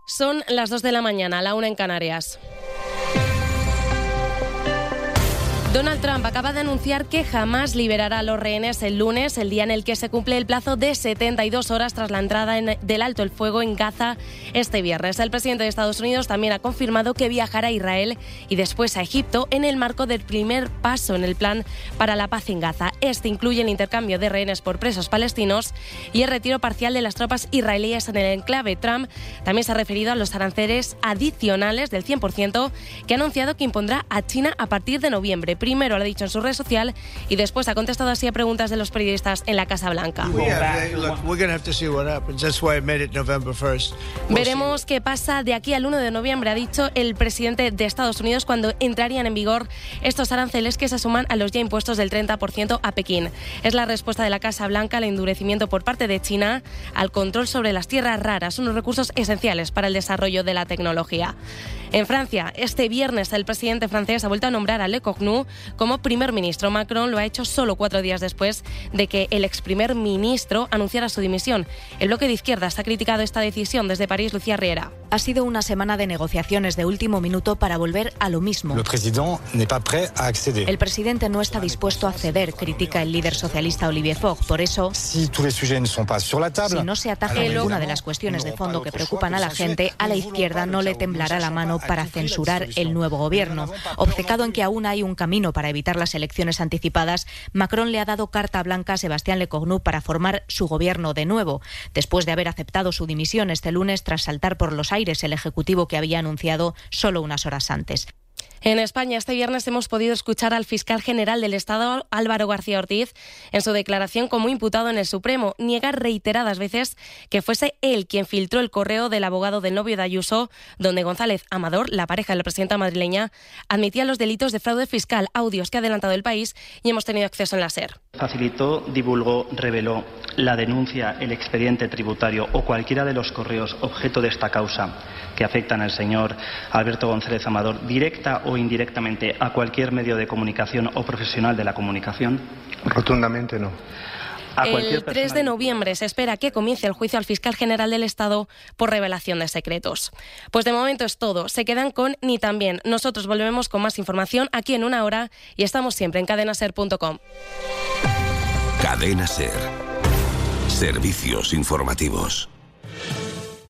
Son las 2 de la mañana, la 1 en Canarias. Donald Trump acaba de anunciar que jamás liberará a los rehenes el lunes, el día en el que se cumple el plazo de 72 horas tras la entrada del alto el fuego en Gaza este viernes. El presidente de Estados Unidos también ha confirmado que viajará a Israel y después a Egipto en el marco del primer paso en el plan para la paz en Gaza. Este incluye el intercambio de rehenes por presos palestinos y el retiro parcial de las tropas israelíes en el enclave. Trump también se ha referido a los aranceles adicionales del 100% que ha anunciado que impondrá a China a partir de noviembre. Primero lo ha dicho en su red social y después ha contestado así a preguntas de los periodistas en la Casa Blanca. Veremos qué pasa de aquí al 1 de noviembre, ha dicho el presidente de Estados Unidos, cuando entrarían en vigor estos aranceles que se suman a los ya impuestos del 30% a Pekín. Es la respuesta de la Casa Blanca al endurecimiento por parte de China al control sobre las tierras raras, unos recursos esenciales para el desarrollo de la tecnología. En Francia, este viernes el presidente francés ha vuelto a nombrar a Le Cornu como primer ministro. Macron lo ha hecho solo 4 días después de que el ex primer ministro anunciara su dimisión. El bloque de izquierdas ha criticado esta decisión. Desde París, Lucía Riera. Ha sido una semana de negociaciones de último minuto para volver a lo mismo. El presidente no está dispuesto a ceder, critica el líder socialista Olivier Faure. Por eso, si no se ataja ninguna de las cuestiones de fondo que preocupan a la gente, a la izquierda no le temblará la mano para censurar el nuevo gobierno. Obcecado en que aún hay un camino para evitar las elecciones anticipadas, Macron le ha dado carta blanca a Sébastien Lecornu para formar su gobierno de nuevo, después de haber aceptado su dimisión este lunes tras saltar por los aires el ejecutivo que había anunciado solo unas horas antes. En España, este viernes hemos podido escuchar al fiscal general del Estado, Álvaro García Ortiz, en su declaración como imputado en el Supremo. Niega reiteradas veces que fuese él quien filtró el correo del abogado del novio de Ayuso, donde González Amador, la pareja de la presidenta madrileña, admitía los delitos de fraude fiscal, audios que ha adelantado el País y hemos tenido acceso en la SER. Facilitó, divulgó, reveló la denuncia, el expediente tributario o cualquiera de los correos objeto de esta causa que afectan al señor Alberto González Amador, directa o indirectamente a cualquier medio de comunicación o profesional de la comunicación? Rotundamente no. El 3 de noviembre se espera que comience el juicio al fiscal general del Estado por revelación de secretos. Pues de momento es todo. Se quedan con Ni Tan Bien. Nosotros volvemos con más información aquí en una hora y estamos siempre en cadenaser.com. Cadena Ser. Servicios informativos.